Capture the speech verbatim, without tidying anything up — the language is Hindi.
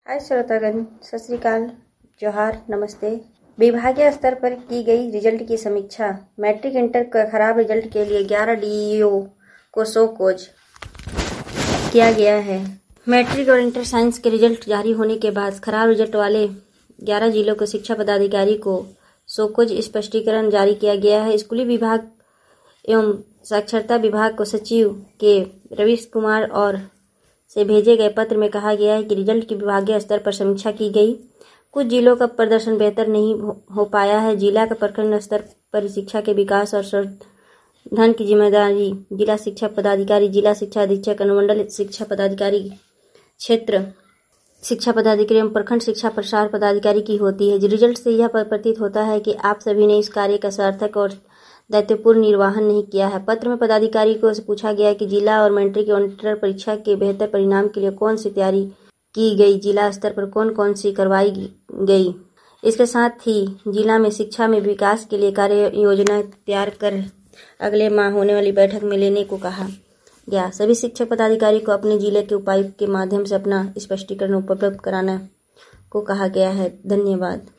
हाय श्रोतागण, सत श्री अकाल, जोहार, नमस्ते। विभागीय स्तर पर की गई रिजल्ट की समीक्षा। मैट्रिक इंटर का खराब रिजल्ट के लिए ग्यारह डीईओ को शो कोज किया गया है। मैट्रिक और इंटर साइंस के रिजल्ट जारी होने के बाद खराब रिजल्ट वाले ग्यारह जिलों के शिक्षा पदाधिकारी को शो कोज स्पष्टीकरण जारी किया गया है। स्कूली विभाग एवं साक्षरता विभाग को सचिव के रवीश कुमार और से भेजे गए पत्र में कहा गया है कि रिजल्ट की विभागीय स्तर पर समीक्षा की गई। कुछ जिलों का प्रदर्शन बेहतर नहीं हो पाया है। जिला का प्रखंड स्तर पर शिक्षा के विकास और संवर्धन की जिम्मेदारी जिला शिक्षा पदाधिकारी, जिला शिक्षा अधीक्षक, अनुमंडल शिक्षा पदाधिकारी, क्षेत्र शिक्षा पदाधिकारी एवं प्रखंड शिक्षा प्रसार पदाधिकारी की होती है। रिजल्ट से यह प्रतीत होता है कि आप सभी ने इस कार्य का सार्थक और दायित्वपूर्ण निर्वहन नहीं किया है। पत्र में पदाधिकारी को पूछा गया कि जिला और मैट्रिक और इंटर परीक्षा के बेहतर परिणाम के लिए कौन सी तैयारी की गई, जिला स्तर पर कौन कौन सी करवाई गई। इसके साथ ही जिला में शिक्षा में विकास के लिए कार्य योजना तैयार कर अगले माह होने वाली बैठक में लेने को कहा गया। सभी शिक्षक पदाधिकारी को अपने जिले के उपायुक्त के माध्यम से अपना स्पष्टीकरण उपलब्ध कराना को कहा गया है। धन्यवाद।